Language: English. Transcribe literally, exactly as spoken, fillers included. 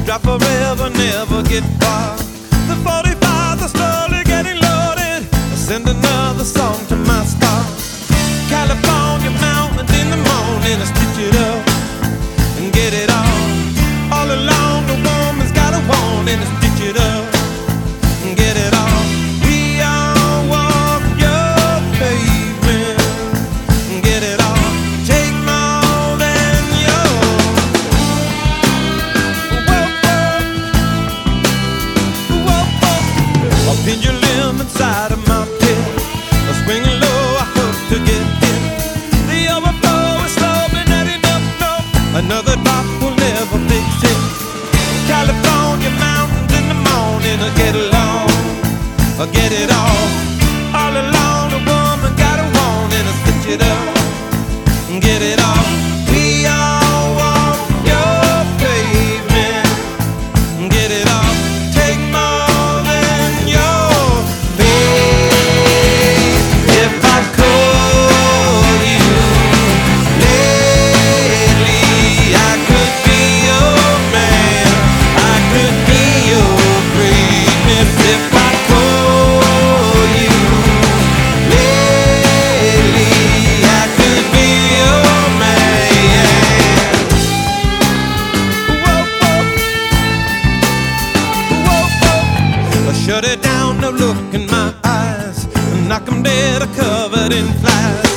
drop forever, never get far. The forty-fives are slowly getting loaded. I send another song to my star. California mountains in the morning, I stitch it up and get it all. All along the woman's got a warning, I stitch it up and get it all. We all walk your pavement and get it all. Take more than yours. Whoa, whoa, whoa, whoa. A pendulum inside of my pit, a swinging low, I hope to get hit. The overflow is slow, but not enough, no. Another drop will never fix it. California mountains in the morning, I get along, I get it all. All along the woman got a warning, I stitch it up and get it all. We all walk your pavement and get it all. Take more than your faith. If I call you lately, I could be your man, I could be your greatness. If I call you lately, I could be your man. Whoa, whoa, whoa, whoa. I shut it down, no look in my eyes, knock 'em dead, covered in flies.